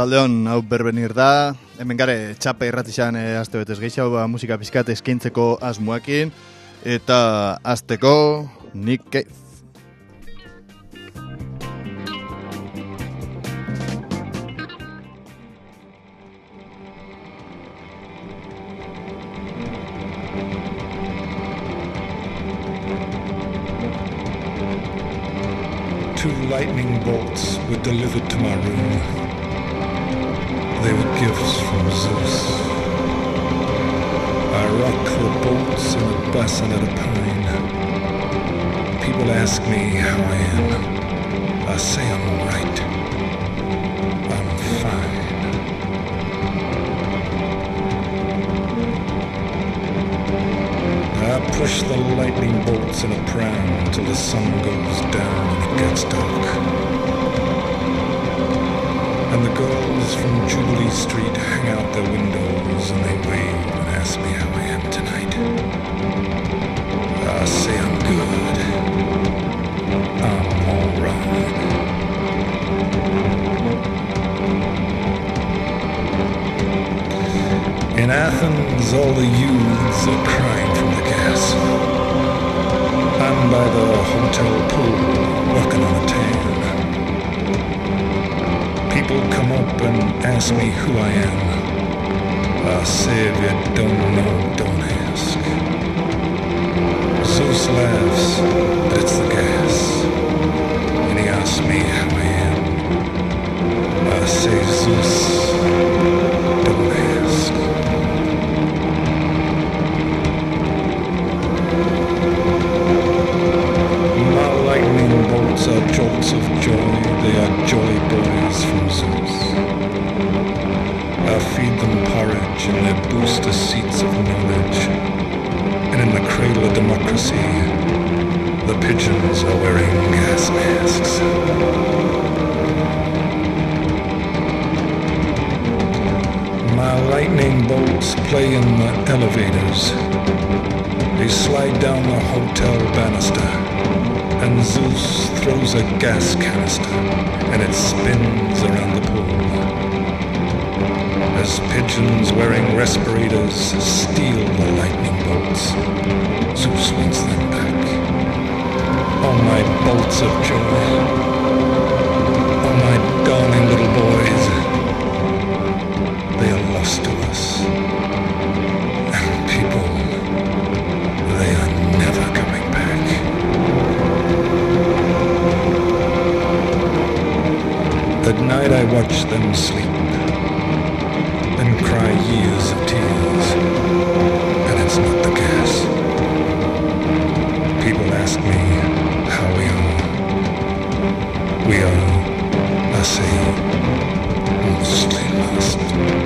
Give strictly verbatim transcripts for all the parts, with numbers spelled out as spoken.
Arratsaldeon, hau berbenir da, hemen gare txapa irratixan e, aste betez gehiago, ba, musika pizkat eskaintzeko asmoakin, eta azteko Nick Cave. Two lightning bolts were delivered to my room. They were gifts from Zeus. I rock the bolts in a basin at a pine. People ask me how I am. I say I'm all right. I'm fine. I push the lightning bolts in a pram till the sun goes down and it gets dark. And the girls from Jubilee Street hang out their windows and they wave and ask me how I am tonight. I say I'm good. I'm all right. In Athens, all the youths are crying from the gas. I'm by the hotel pool, working on a tan. People come up and ask me who I am. I say if you don't know, don't ask. Zeus laughs, but it's the gas. And he asks me how I am. I say, Zeus, don't ask. My lightning bolts are jolts of joy. They are joy boys from Zeus. I feed them porridge in their booster seats of knowledge. And in the cradle of democracy, the pigeons are wearing gas masks. My lightning bolts play in the elevators. They slide down the hotel banister, and Zeus throws a gas canister, and it spins around the pool. As pigeons wearing respirators steal the lightning bolts, Zeus wants them back. Oh, my bolts of joy. Oh, my darling little boys. They are lost to us. And people, they are never coming back. At night I watch them sleep and cry years of tears, and it's not the gas. People ask me how we are. We are, I say, mostly lost.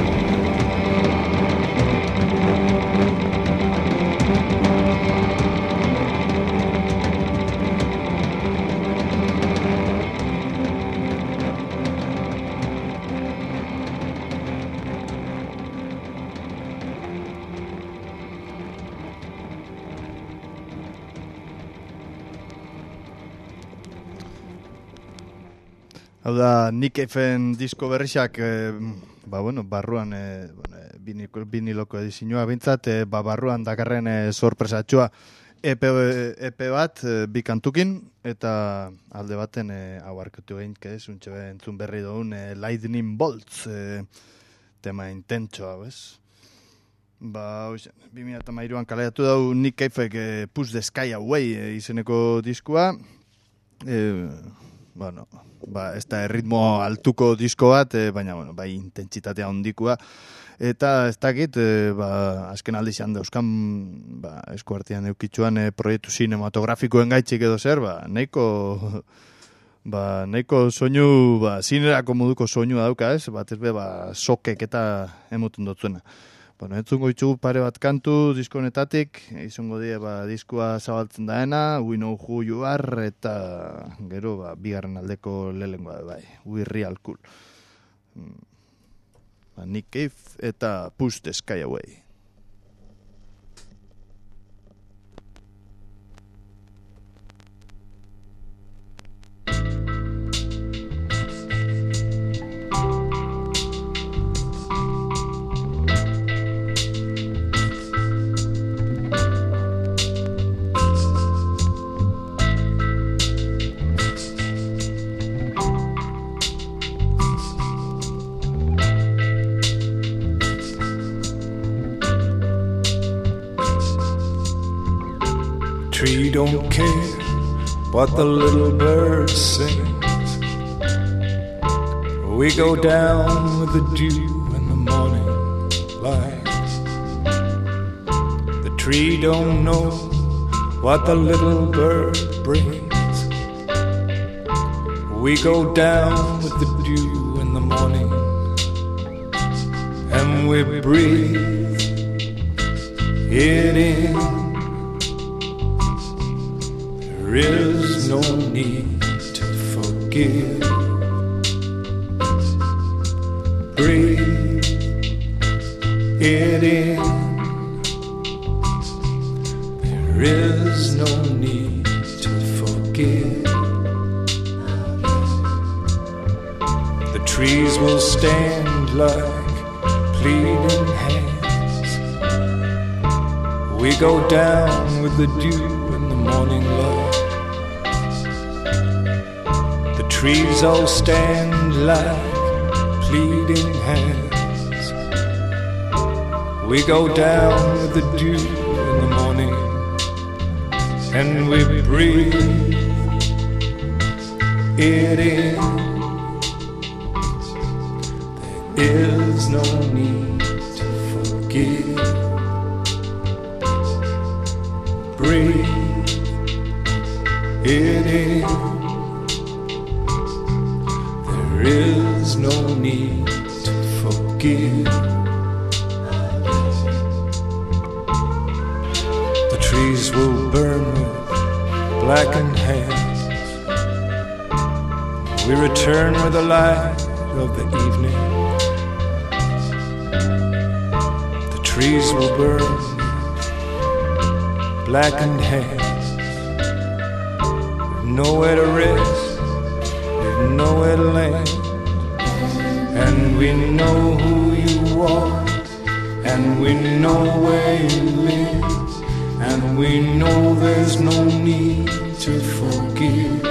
Hau da, Nick Cave-en disko berrixak, e, ba, bueno, barruan, e, bueno, viniloko edizioa bintzat, e, ba, barruan dakarren e, sorpresatxoa E P, E P bat, e, bi kantukin, eta alde baten, e, hau arkatu egin, ez, untxe entzun berri dugun, e, Lightning Bolts, e, tema intentsoa, ez? Ba, oizen, bi mila hamairuan kaleatu dau Nick Cave-ek e, Push the Sky Away e, izeneko diskua, e, bueno, ba, ez da erritmo altuko disko bat, e, baina, bueno, bai intentsitatea hondikua. Eta ez dakit, e, ba, azken aldizan dauzkan, ba, eskuartian eukitzuan e, proiektu sinematografikoen gaitxik edo zer, ba, nahiko, ba, nahiko soinu, ba, zinerako moduko soinua dauka, ez? Bat ez be, ba, sokek eta emuten dutzuena. Bueno, entzungo itxugu pare bat kantu diskonetatik, izango die ba, diskoa zabaltzen daena, We Know Who You Are, eta gero ba, bigarren aldeko lehengoa bai, We Real Cool. Ba, Nick Cave eta Push the Sky Away. tree don't care what the little bird sings. We go down with the dew in the morning light. The tree don't know what the little bird brings. We go down with the dew in the morning, and we breathe it in. There is no need to forgive. Breathe it in. There is no need to forgive. The trees will stand like pleading hands. We go down with the dew in the morning light. The trees all stand like pleading hands. We go down with the dew in the morning, and we breathe it in. There is no need to forgive. Breathe it in. There is no need to forgive. The trees will burn with blackened hands. We return with the light of the evening. The trees will burn with blackened hands. We've nowhere to rest, we've nowhere to land. And we know who you are, and we know where you live, and we know there's no need to forgive.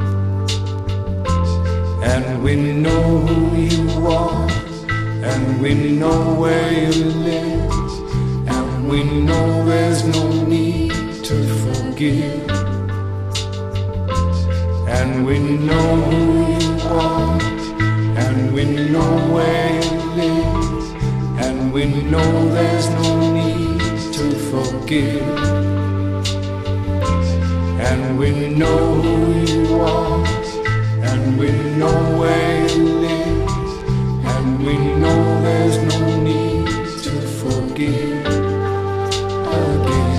And we know who you are, and we know where you live, and we know there's no need to forgive. And we know who you are, and we know where you live, and we know there's no need to forgive. And we know who you are, and we know where you live, and we know there's no need to forgive again.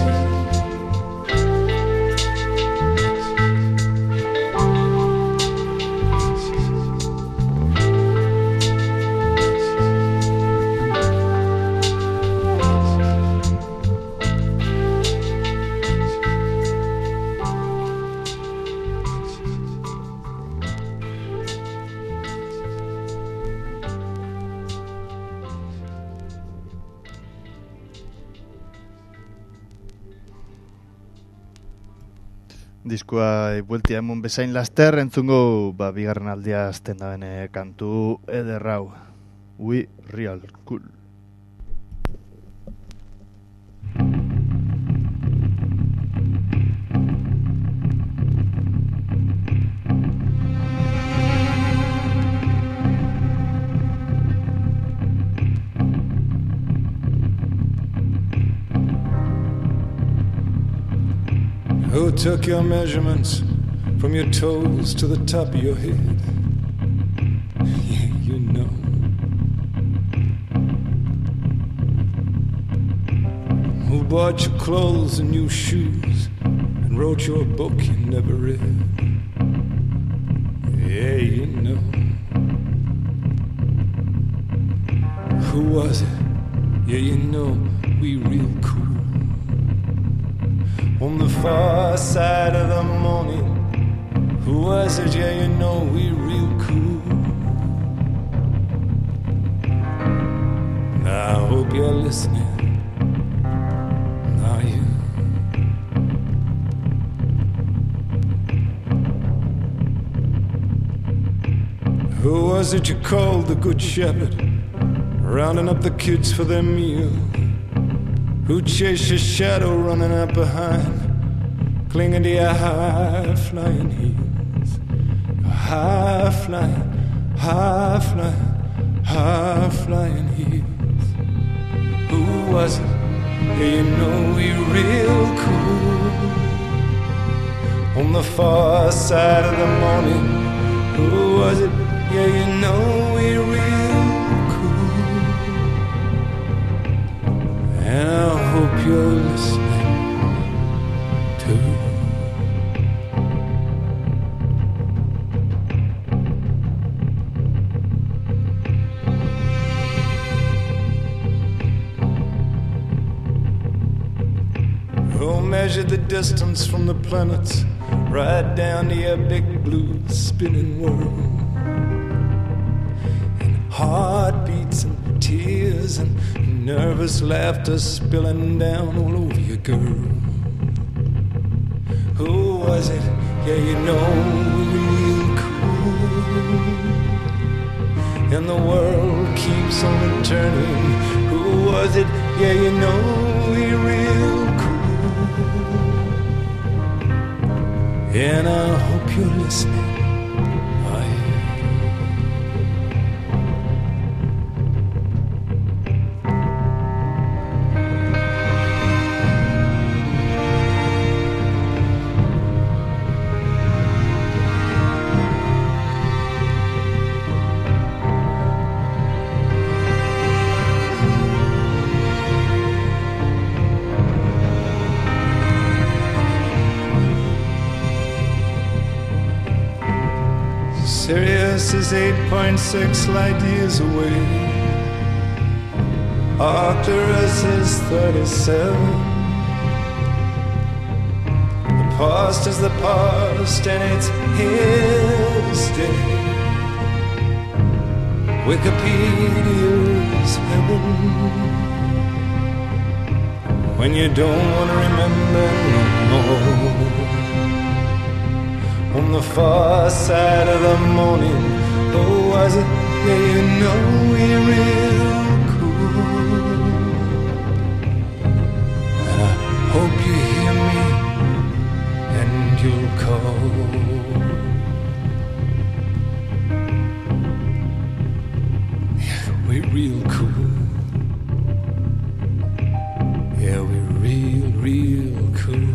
Diskoa bueltia emon bezain laster entzungo ba, bigarren aldia azten da bene kantu ederrau. We real cool. Who took your measurements from your toes to the top of your head? Yeah, you know. Who bought your clothes and new shoes and wrote your book you never read? Yeah, you know. Who was it? Yeah, you know, we real cool. On the far side of the morning, who was it? Yeah, you know, we real cool. Now I hope you're listening. Are you? Who was it you called the Good Shepherd, rounding up the kids for their meal? Who chased your shadow running up behind clinging to your high-flying heels. Your high-flying, high-flying, high-flying heels. Who was it? Yeah, you know we real cool. On the far side of the morning. Who was it? Yeah, you know we real cool. And I hope you're listening too. Who measured the distance from the planets right down to your big blue spinning world? And heartbeats and tears and nervous laughter spilling down all over you, girl. Who was it? Yeah, you know real cool. And the world keeps on turning. Who was it? Yeah, you know we real cool. And I hope you're listening. Oh, yeah. Sirius is eight point six light years away. Arcturus is thirty-seven. The past is the past and it's here to stay. Wikipedia's heaven. When you don't want to remember no more. On the far side of the morning, oh, was it? Yeah, you know we're real cool. And I hope you hear me and you'll call. Yeah, we're real cool. Yeah, we're real, real cool.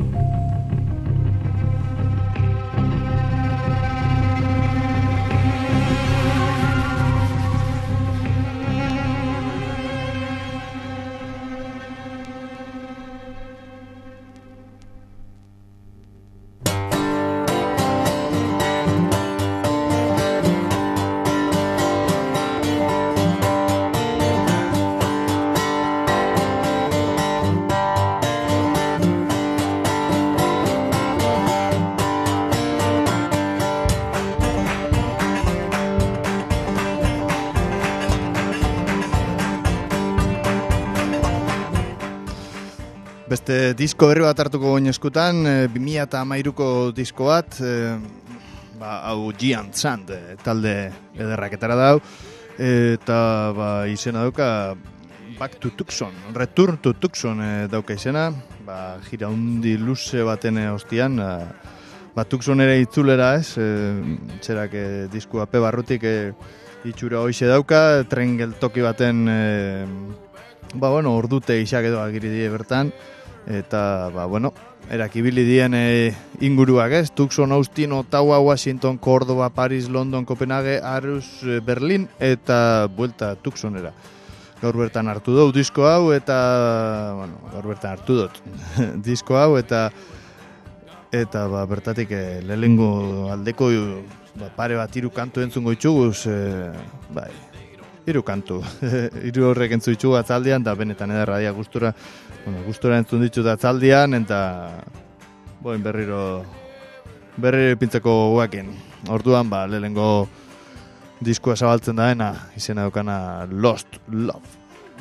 Beste disko berri bat hartuko goin eskutan, bi mila hamairuko disko bat, e, ba, hau Giant Sand e, talde ederraketara dau, eta ba, izena dauka Back to Tucson, Return to Tucson e, dauka izena, ba, gira hundi luze baten ostian, ba, Tucson ere itzulera ez, e, txerak e, disko ape barrutik e, itxura hoize dauka, tren geltoki baten, e, ba, bueno, ordute isak edo agiri die bertan, eta, ba, bueno, erakibili dien e, inguruak ez, Tucson, Austin, Ottawa, Washington, Córdoba, Paris, London, Copenhague, Aarhus, Berlin, eta buelta Tucsonera. Gaur bertan hartu dut disko hau, eta, bueno, gaur bertan hartu dut disko hau, eta, eta, ba, bertatik e, lehengo aldeko ba, pare bat hiru kantu entzungo itxuguz, e, bai, hiru kantu, hiru horrek entzu itxugu atzaldian, da benetan ederra dia gustura, bueno, gustura entzun ditut atzaldian, eta boin berriro berriro pintzeko guakin. Orduan, ba, lehengo diskoa zabaltzen daena, izena daukana Lost Love.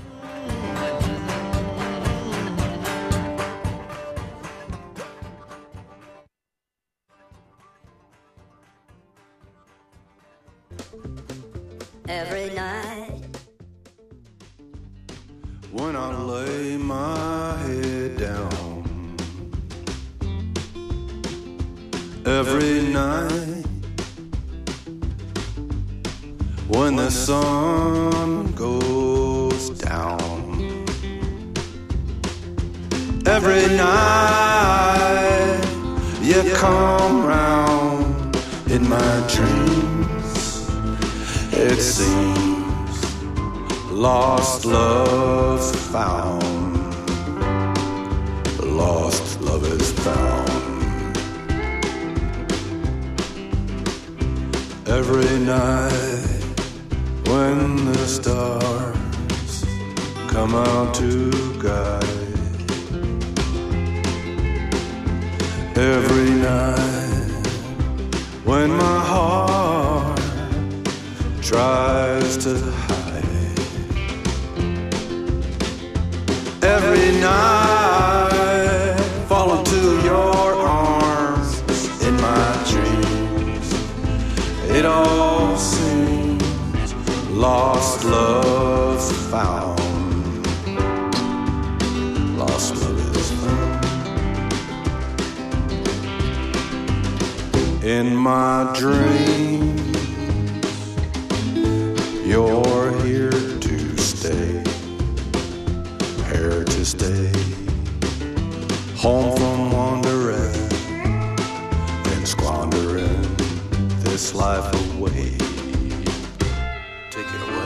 Every night when I lay my head down every night when the sun goes down. Every night you come round in my dreams. It seems lost love's found. Lost love is found. Every night when the stars come out to guide. Every night when my heart tries to hide. Every night fall into your arms in my dreams. It all seems lost love's found. Lost love is found. In my dreams, you're here to stay, here to stay, home from wandering and squandering this life away. Take it away.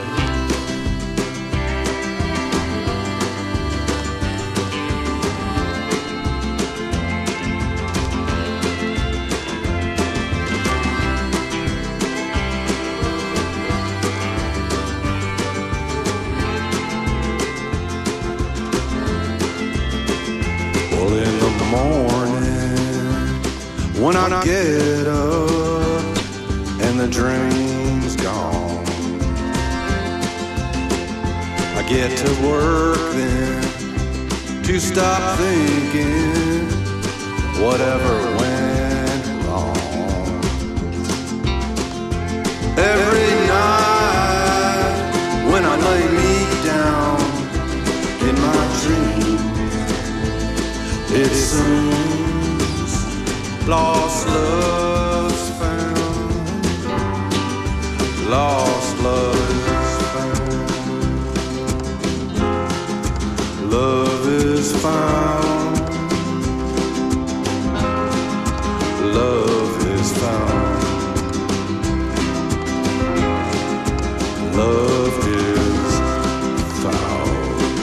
Well, in the morning, when I get up and the dream's gone, I get to work then to stop thinking whatever went wrong. Every night when I lay me down in my dreams, it seems lost love's found. Lost love is found. Love is found. Love is found. Love is found.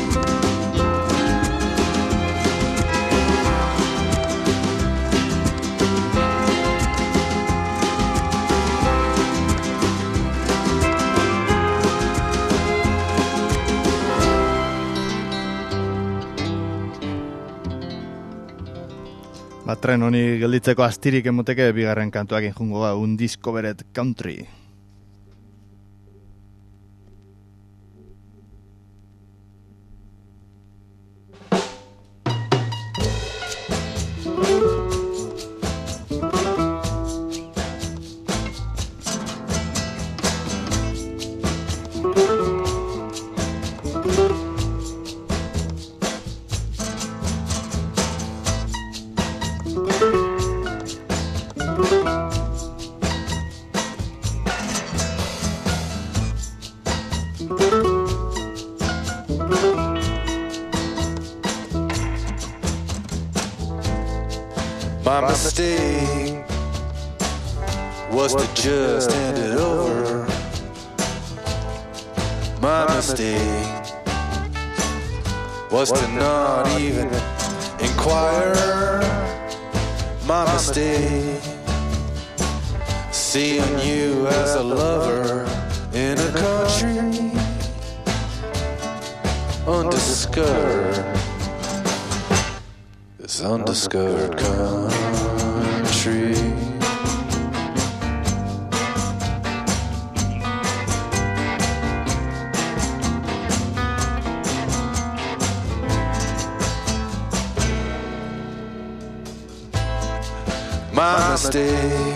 Ba, tren honi gelditzeko astirik emoteke bigarren kantuak injungo ga, Undiscovered Country. My mistake was to just hand it over. My mistake was to not even inquire. My mistake, seeing you as a lover in a country undiscovered. This undiscovered country. My mistake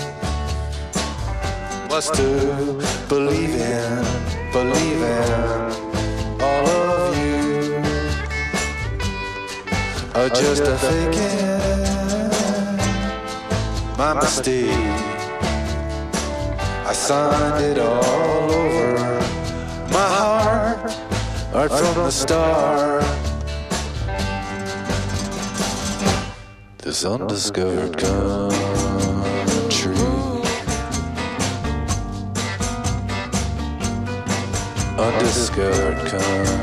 was to believe in, believe in all of you. Or just a thinking my mistake. I signed it all over my heart, right from the start. This undiscovered country, undiscovered country.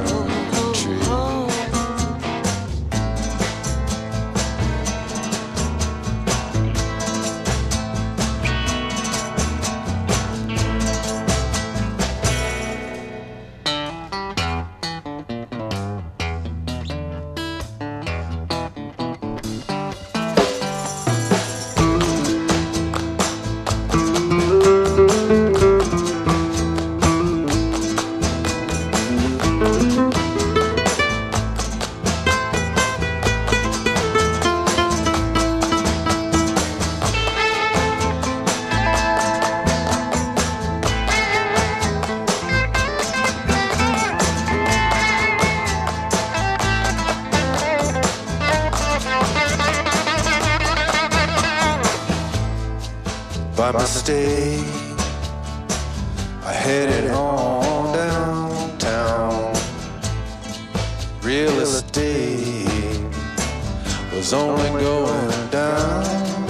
By mistake, I headed on downtown. Real estate was only going down.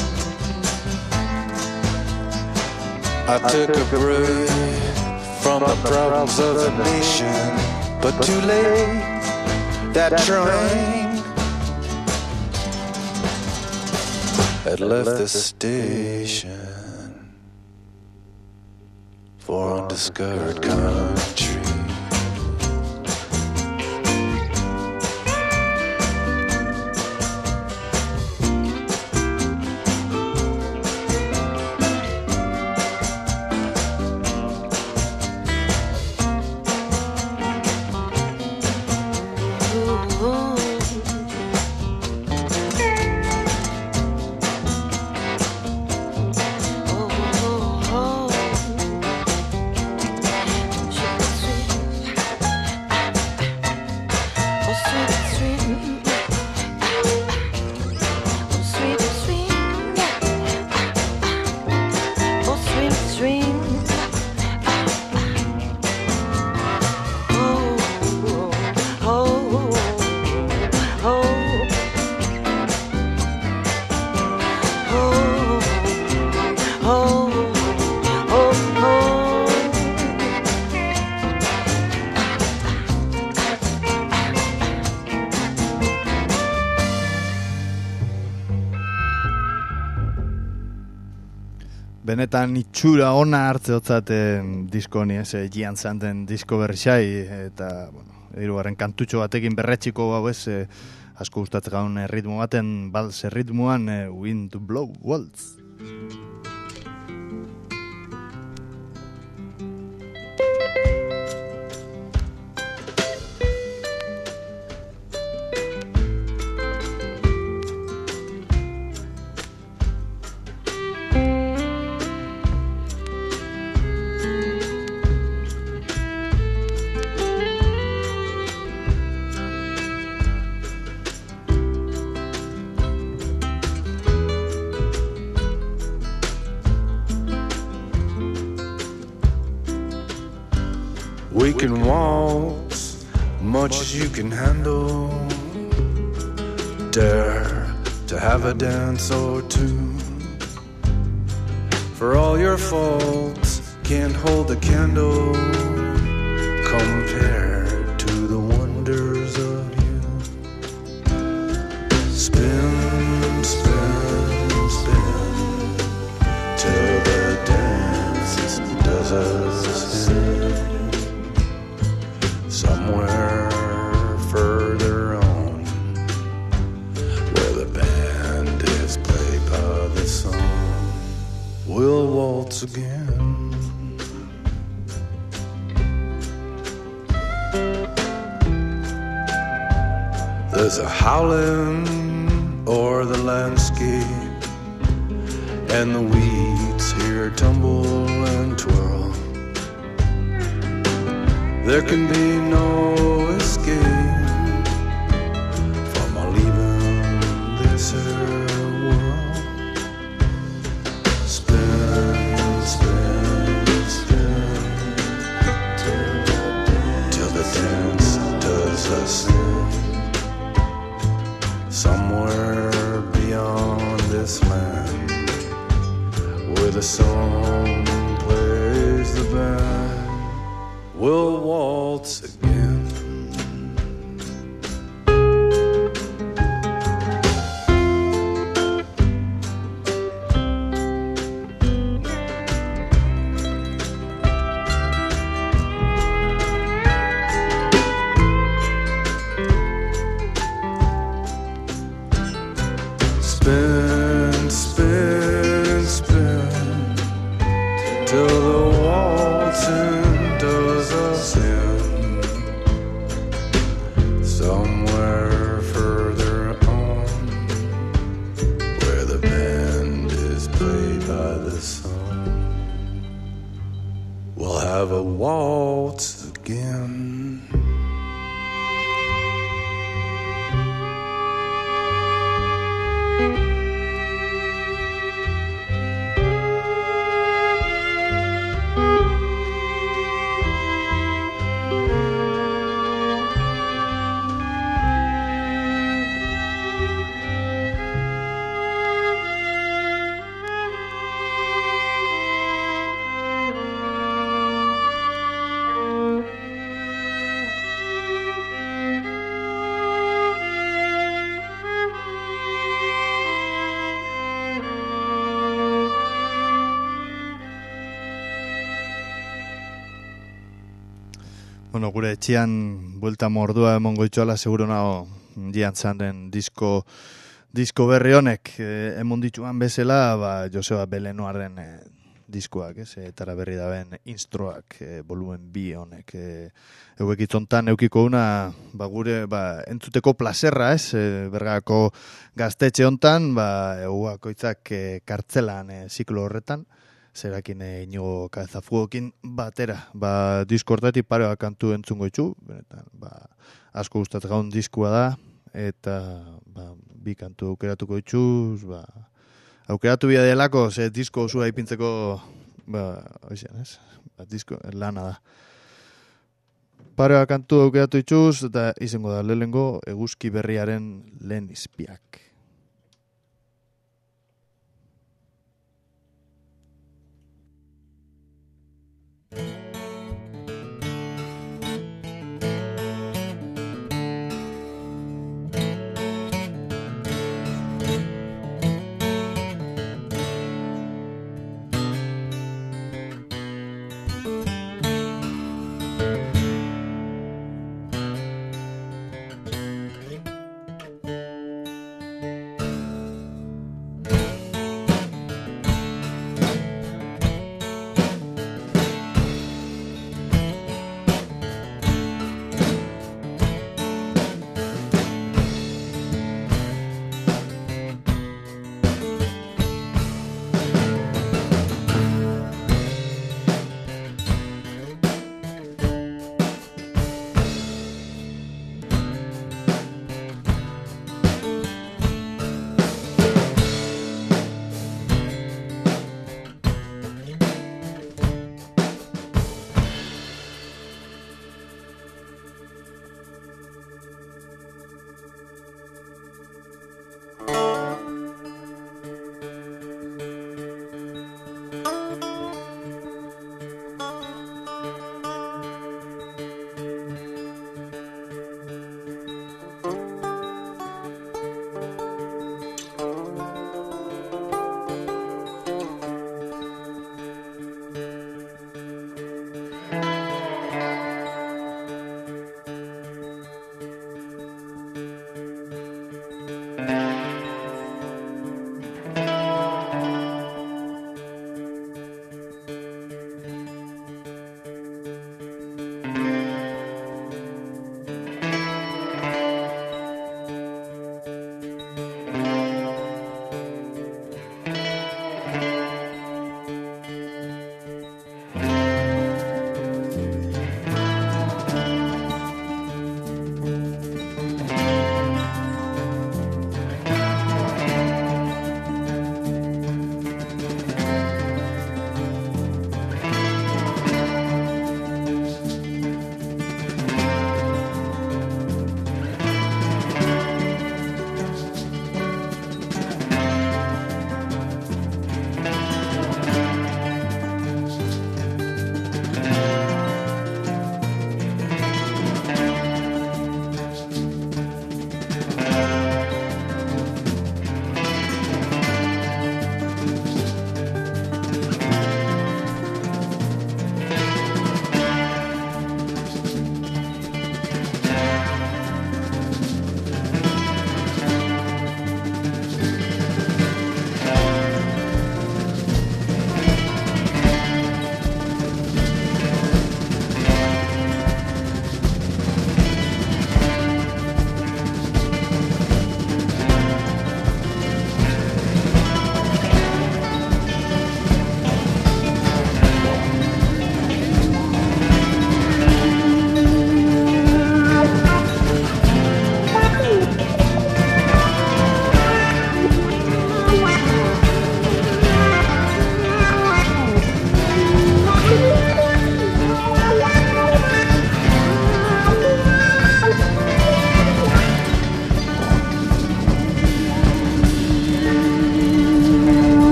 I took a break from the problems of the nation, but too late, that train had left the station for undiscovered country. Benetan itxura ona hartze hotzaten diskoni, ez, Gian Santen disko berri xai, eta, bueno, hirugarren kantutxo batekin berretxiko hau ez, eh, asko gustatzen gaun ritmo baten, balse ritmoan, eh, Wind to Blow Waltz. We can waltz much as you can handle. Dare to have a dance or two. For all your faults, can't hold a candle compared to the wonders of you. Spin, spin, spin till the dance does us in. Somewhere further on, where the band is played by the sun, we'll waltz again. There's a howling o'er the landscape, and the weeds here tumble and twirl. There can be no escape from our leaving this here world. this land where the song plays the band. We'll waltz again. Spin, spin, spin, till the waltzing does us in. Somewhere further on, where the band is played by the song, we'll have a waltz again. Bueno, gure etxean buelta mordua emongo itxoala, seguro nago dian zanden disko, disko berri honek. E, emon dituan bezala, ba, Joseba Belenoaren e, diskoak, ez? Etara berri daben instroak, e, volumen bi honek. E, Euek itzontan eukiko una, ba, gure, ba, entzuteko plazerra, ez? E, bergako gaztetxe hontan, ba, euako itzak e, kartzelan e, ziklo horretan. Zerakin e, Inigo Cabezafugokin batera, ba, disko hortatik pare bat kantu entzungo itxu, benetan, ba, asko gustatzen gaun diskua da, eta ba, bi kantu aukeratuko itxuz, ba, aukeratu bia delako, ze disko osua ipintzeko, ba, oizan, ez? Ba, disko lana da. Pare bat kantu aukeratu itxuz, eta izango da lehengo eguzki berriaren lehen izpiak.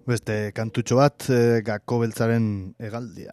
Beste kantutxo bat, e, Gako Beltzaren hegaldia.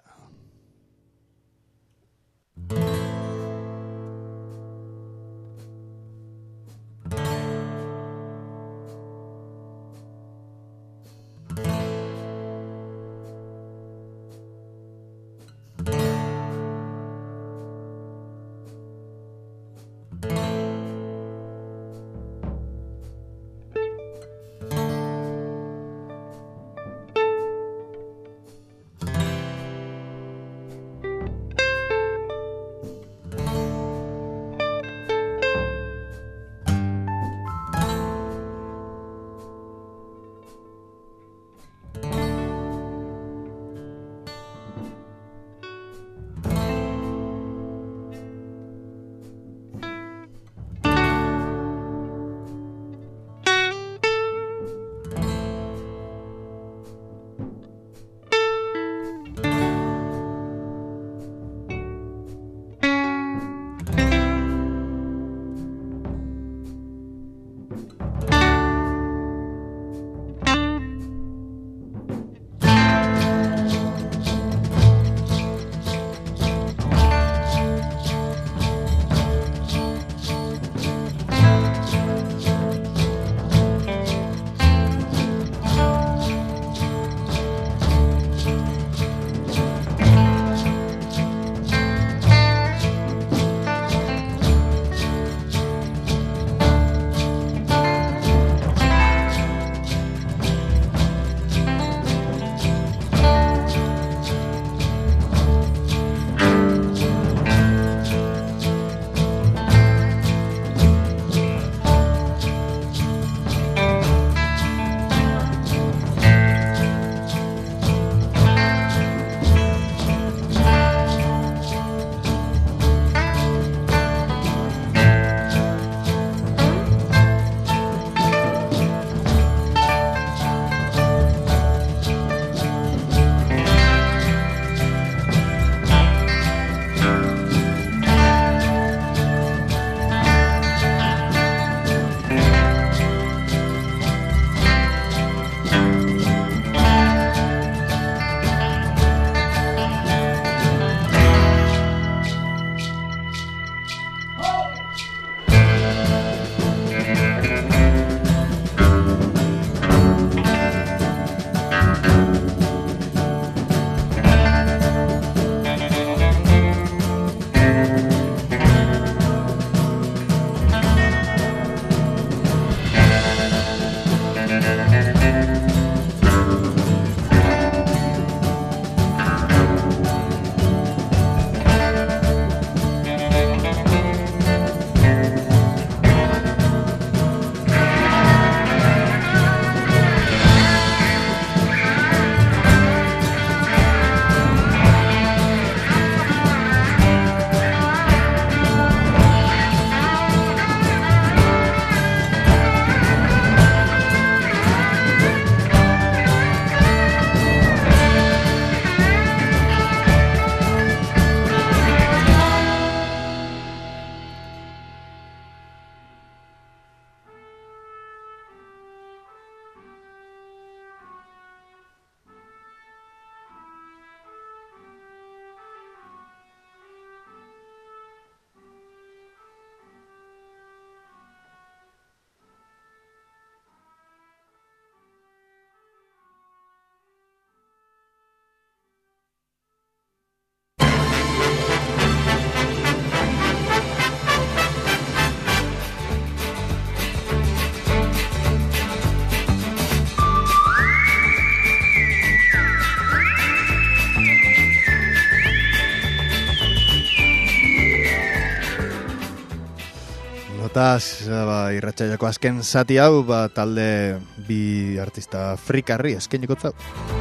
Hortaz, ba, irratsaiako azken zati hau, ba, talde bi artista frikarri eskainiko zau.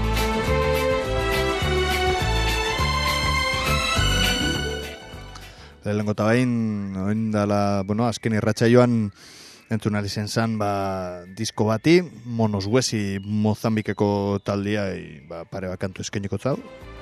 Lehenengo eta bain, oindala, bueno, azken irratsaioan entzun alizen zan, ba, disko bati, Monos Huesi Mozambikeko taldia, ba, pare bakantu eskainiko zau.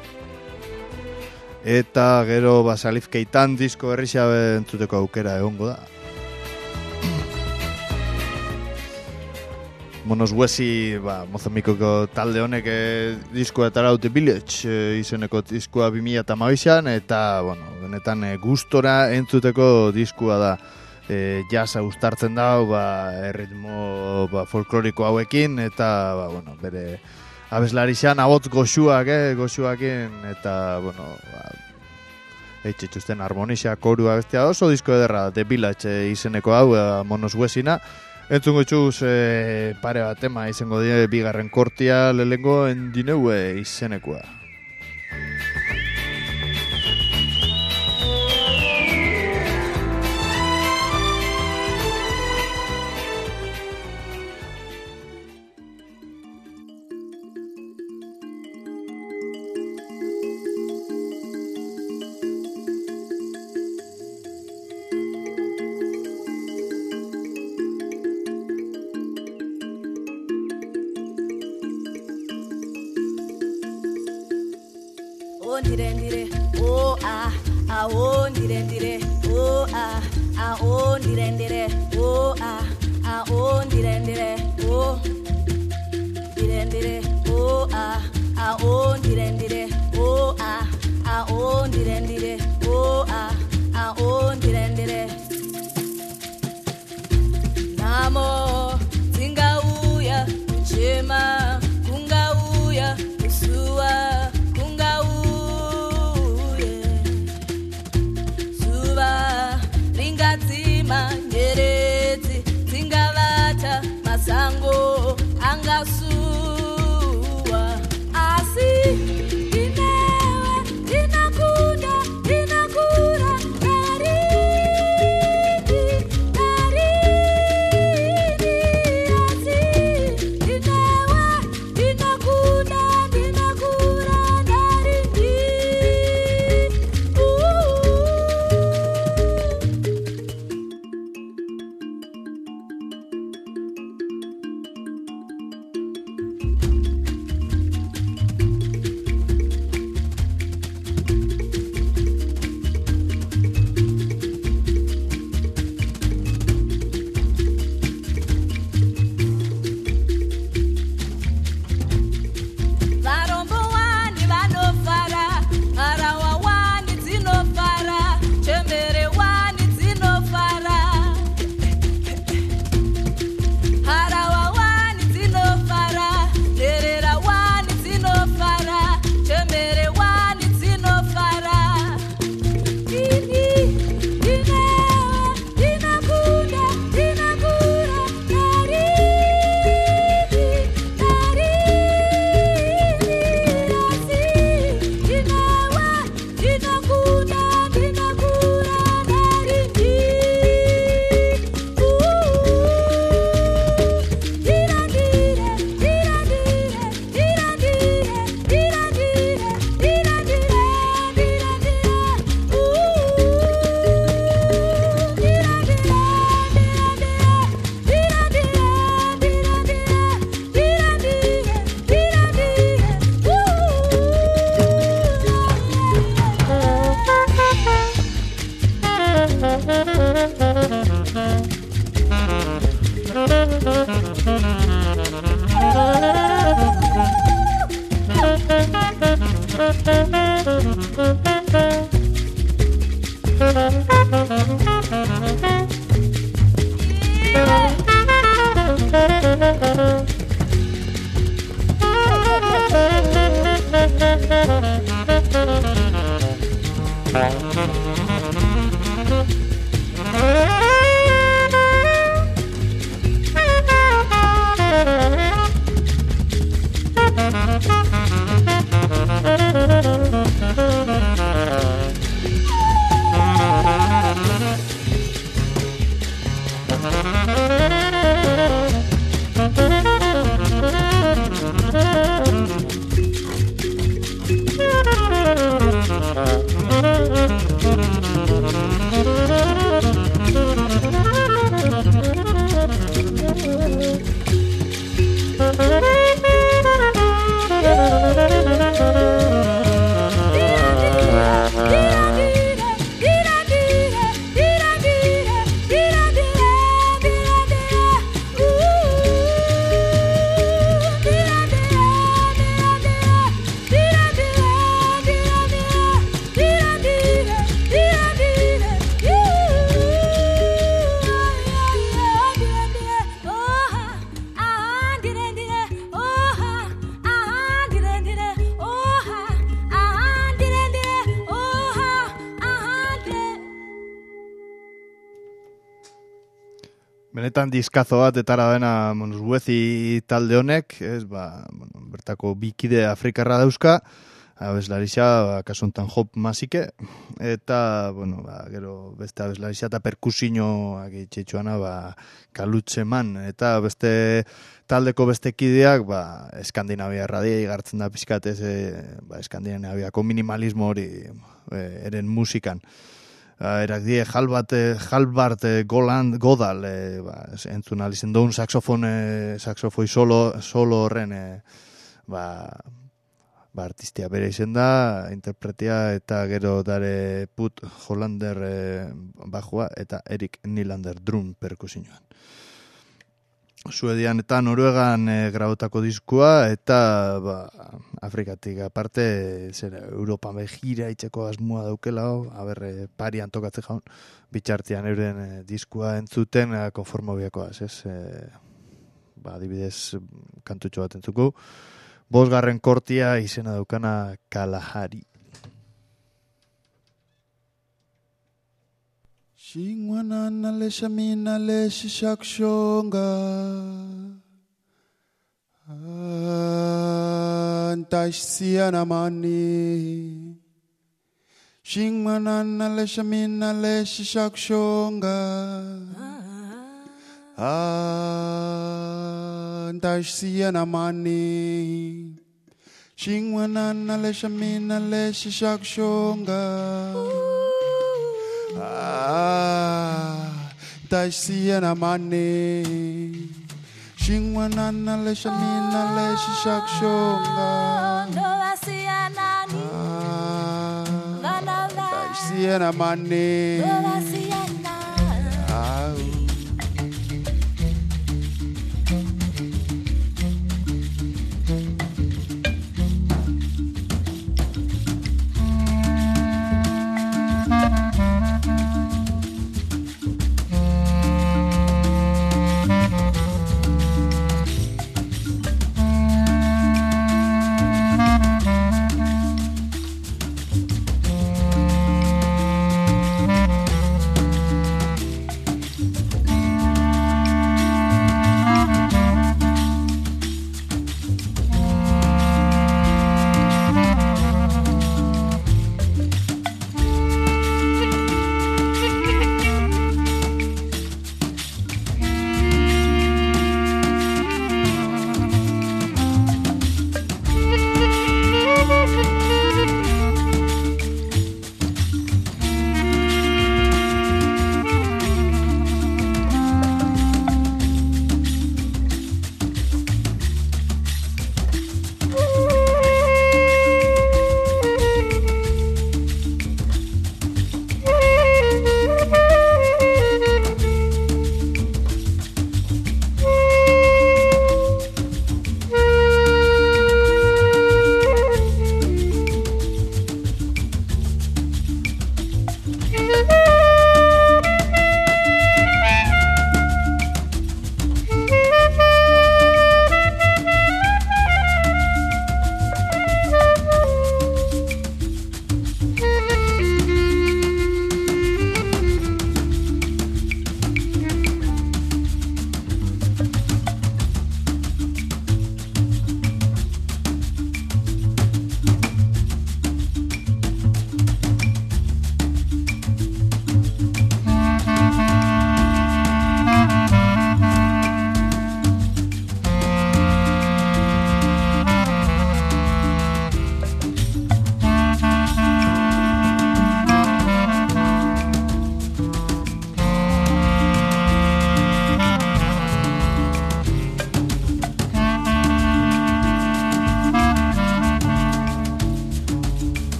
Eta gero, ba, Salif Keitan disko berrixa entzuteko aukera egongo da. Monos Huesi, ba, Mozambikoko talde honek e, diskoa eta raute Village e, izeneko diskoa bi mila hamabian, eta, bueno, benetan e, gustora entzuteko diskoa da. E, jazza uztartzen da, ba, erritmo ba, folkloriko hauekin, eta, ba, bueno, bere abeslari xan, abotz goxuak, eh, goxuakin, eta, bueno, ba, eitxetxuzten harmonisa, korua bestia, oso disko ederra, The Village e, izeneko hau, e, Monos Huesina. Entzungo txuz e, pare bat tema izango die bigarren kortia lehengo endineu e, izenekoa. Oh, ndire ndire, oh ah, ah oh ndire ndire, oh ah, ah oh ndire ndire, oh ah, ah oh ndire ndire, oh ndire ndire, oh ah, ah oh ndire ndire, oh ah, ah oh ndire ndire, oh ah, ah oh ndire ndire. Namo tingauya uchema kungauya usua manyeredzi dzingavata masango angasuwa asi inewe inakunda inakura narini narini asi inewe inakunda inakura narini Benetan diskazo bat etara dena Monzuezi talde honek, ez, ba, bueno, bertako bikide afrikarra dauzka, abeslarixa, ba, kasuntan hop masike, eta, bueno, ba, gero beste abeslarixa eta perkusioak itxetxuana, ba, kalutzeman, eta beste taldeko beste kideak, ba, Eskandinavia radia igartzen da pixkat ez, e, ba, Eskandinaviako minimalismo hori e, eren musikan. Erak die Halbart, Halbart Goland, Godal, e, ba, entzun alizen duen saxofone, saxofoi solo, solo horren, e, ba, ba, artistia bere izen da, interpretia eta gero dare Put Hollander e, bajua eta Erik Nylander drum perkusioan. Suedian eta Noruegan e, grabotako diskua eta ba, Afrikatik aparte zera, Europan begira itxeko asmoa daukela, haber e, parian tokatzen jaun, bitxartian euren e, diskua entzuten e, konformobiakoaz, ez? E, ba, adibidez kantutxo bat entzuko. Bosgarren kortia izena daukana Kalahari. Shingwanana leshamina leshishakshonga Antashsiana mani Shingwanana leshamina leshishakshonga Antashsiana mani Shingwanana leshamina leshishakshonga Ah, Taisiana mani, Shingwanana leshamina leshishakshonga. Ah, Taisiana mani. Ah.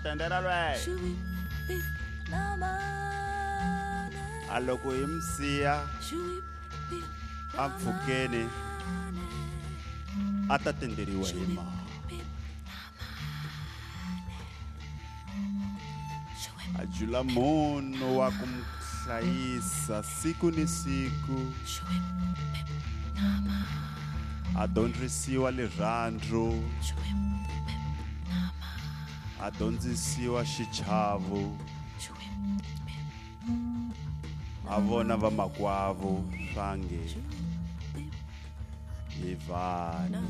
tendera lwe aloko imsiya amfukeni atatenderiwa hima ajula mono wa kumhlayisa siku ni siku adondzisiwa lerhandzu adondzisiwa xichavo avona vamakwavo swange hi vanhu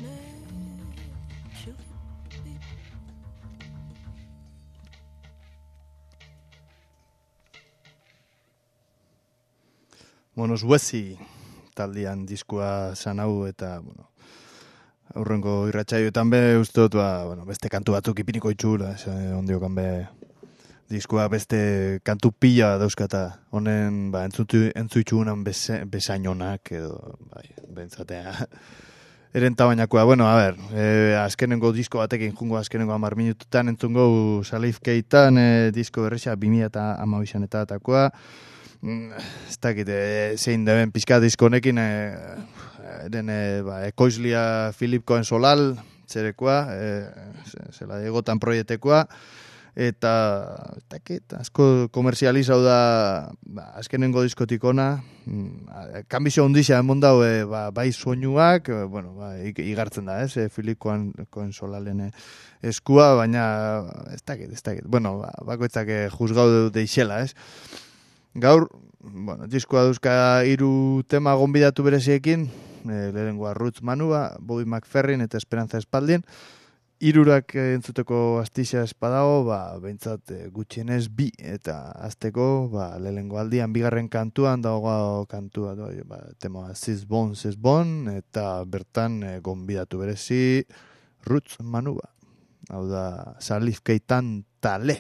Monos Wesi taldean diskoa zan hau eta, bueno, aurrengo irratsaioetan be uste dut, ba, bueno, beste kantu batzuk ipiniko itxula, ondiokan be diskoa beste kantu pila dauzkata, honen, ba, entzutu, entzuitxugunan besainonak edo, bai, bentzatea, erenta bainakoa. Bueno, a ber, eh, azkenengo disko batekin jungo azkenengo hamar minututan entzungo Salif Keitan eh, disko berresa bi mila hamabian eta atakoa. Ez dakit, e, zein deben pizka disko honekin, e, eren e, ba, ekoizlia Filip Cohen Solal, zerekoa, e, zela egotan proiektekoa, eta, ez dakit, asko komerzializau da, ba, azkenengo diskotik ona, kanbizio ondizia emon dau, e, ba, bai soinuak, e, bueno, ba, igartzen da, ez, e, Filip Cohen, Cohen Solalen eskua, baina, ez dakit, ez dakit, bueno, ba, bakoitzak e, juzgau deixela, ez, gaur, bueno, diskoa duzka hiru tema gonbidatu bereziekin, e, lehenengoa Roots Manua, Bobby McFerrin eta Esperanza Espaldin. Hirurak entzuteko astizia espadago, ba, behintzat e, gutxienez bi, eta azteko, ba, lehenengo aldian bigarren kantuan, dago kantua, do, ba, tema Sis Bon, Sis Bon, eta bertan e, gonbidatu berezi Roots Manua. Hau da, Salif Keitan Tale.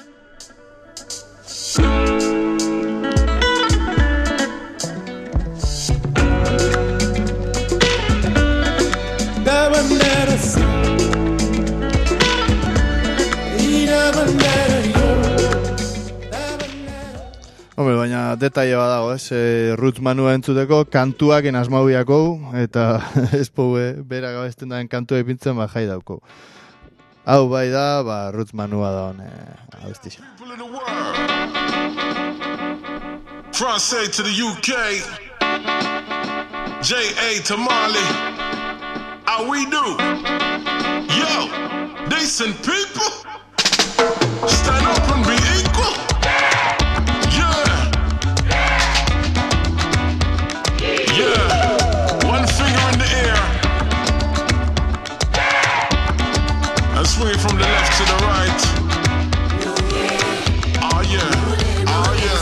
Hombre, baina detaile bat dago, ez? E, Roots Manua entzuteko, kantuak enazmauiako, eta ez poue, bera gabesten daren kantua ipintzen, ba, jai dauko. Hau bai da, ba, Roots Manua da hone, abestixa. Francais to the U K, J A to Mali, how we do? Yo, decent people, stand up and be equal. Yeah, one finger in the air and swing from the left to the right. Oh yeah, oh yeah.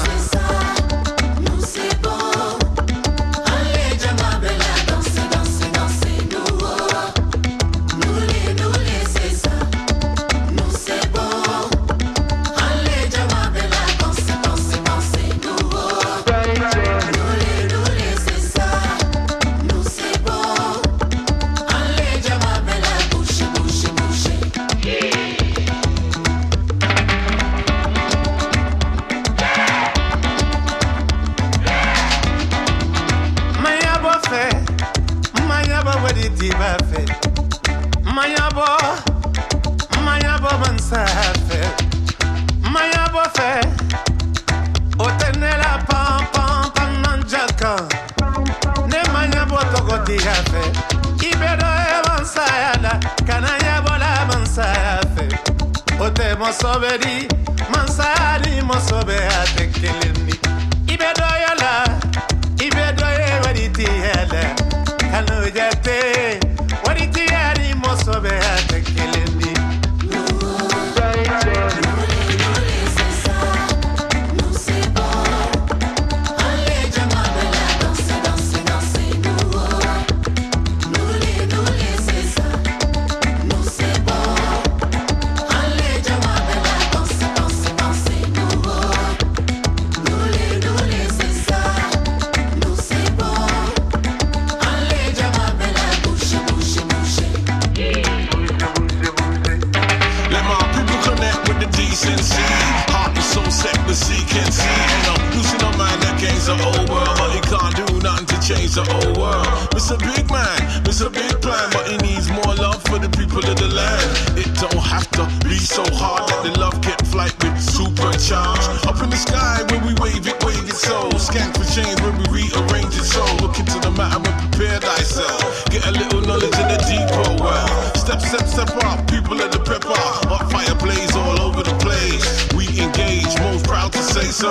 Mosoberi, mansari mosobe atekeleni. Ibedo yala, ibedo ye wariti yala. Kanu jate, wariti yari mosobe atekeleni. so sick the sea can see. And I'm losing my mind that game's the old world, but he can't do nothing to change the old world. Mister Big Man, Mister Big Plan, but he needs more love for the people of the land. It don't have to be so hard that the love get flight with supercharged. Up in the sky when we wave it, wave it so. Skank for change when we rearrange it so. Look into the matter and prepare thyself. Get a little knowledge in the deeper well. Step, step, step up, people of the pepper. Hot fire blaze all over the place. We engage, most proud to say so.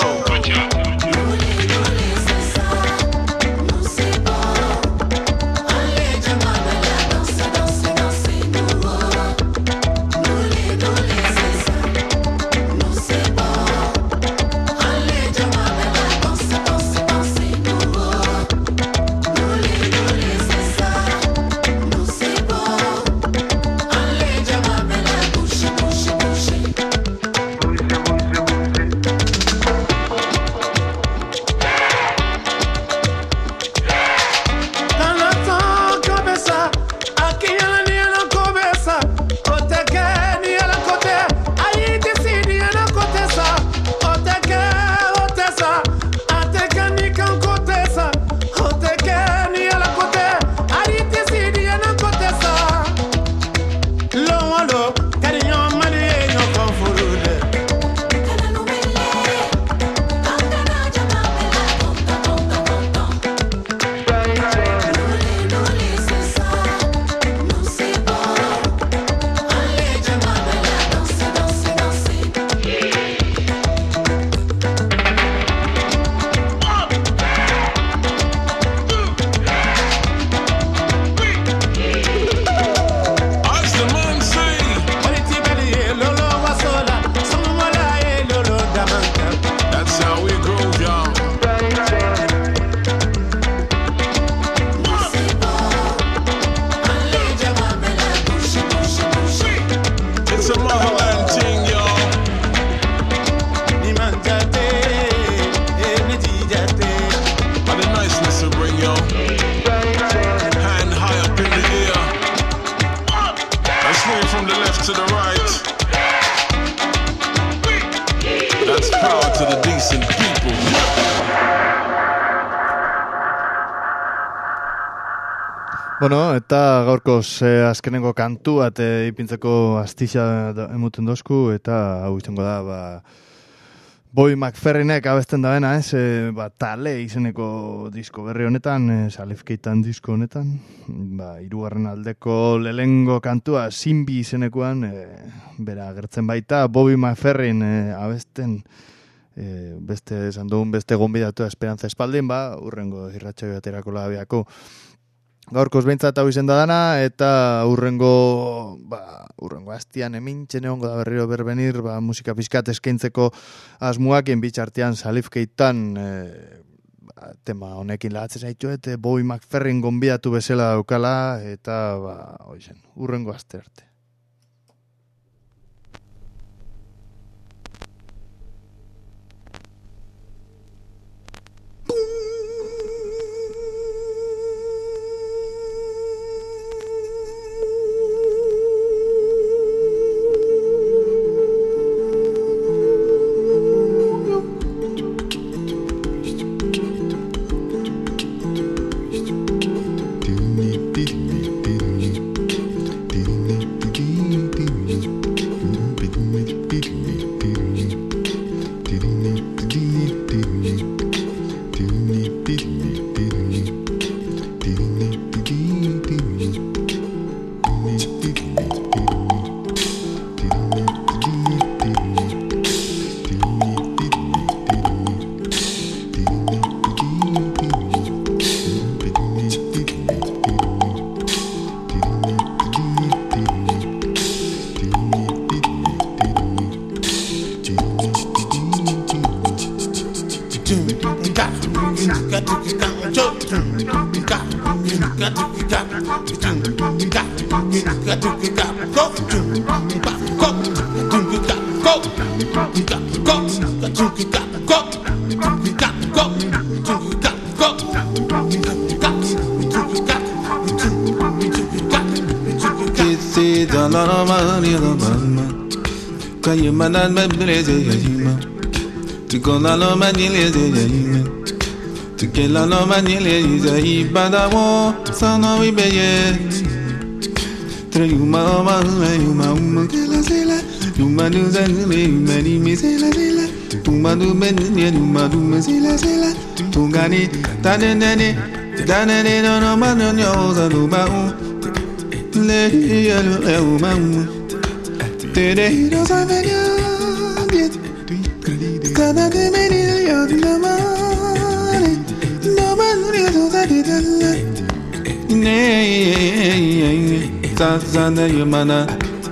Bueno, eta gaurkoz eh, azkenengo kantu bat eh, ipintzeko astixa emuten dozku, eta hau izango da, ba, Bobby McFerrinek abesten da bena, ez, eh, ba, Tale izeneko disko berri honetan, eh, Salifkeitan disko honetan, ba, hirugarren aldeko lehengo kantua, Simbi izenekoan, eh, bera agertzen baita, Bobby McFerrin eh, abesten, eh, beste, esan dugun, beste gonbidatu Esperantza Espaldin, ba, urrengo irratxoi baterako labiako, gaurkoz behintzat hau izen da dana, eta urrengo, ba, urrengo hastian emintxen egongo da berriro berbenir, ba, musika pizkat eskaintzeko asmuak, enbitxartean Salifkeitan, e, ba, tema honekin lahatzen zaitu, eta Bobby McFerrin gonbidatu bezala daukala, eta, ba, oizen, urrengo haste arte. Dans la money, the man, can you man and me blaze? Tu connais la manière de tu connais la manière de y badawo sana we beye Trayuma ma ma ma kela sela Numa du zanule mani mi sela sela Tuma du benye numa du me sela sela Tungani tanene tanene no no ma no no za no ba u Le ya lo e u ma u Te de no sa venyo Cada de meni yo na ma No ma no yo za de dalla Ne sa sa na yo mana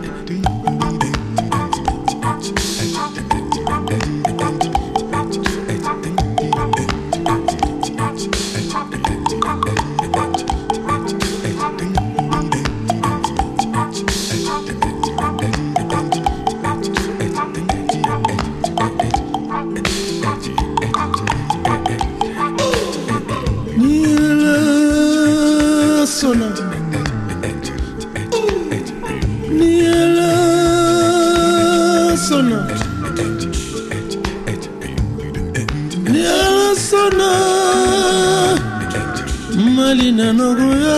Malina Nogoya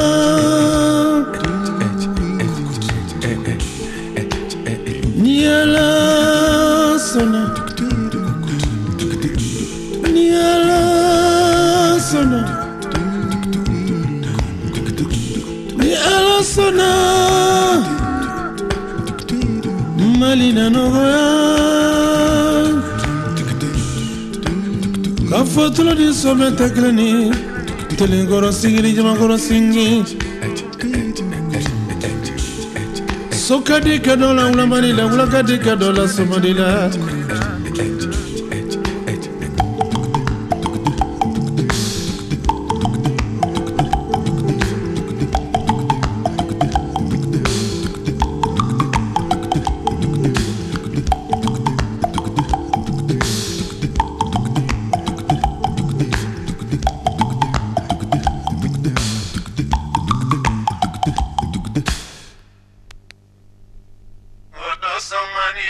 Niala Sona Niala Sona Niala Sona Malina Nogoya Kafotulo di sobe tekleni Telengoro singiri jamagoro singi Sokadi kadola ulamani la ulakadi kadola somadila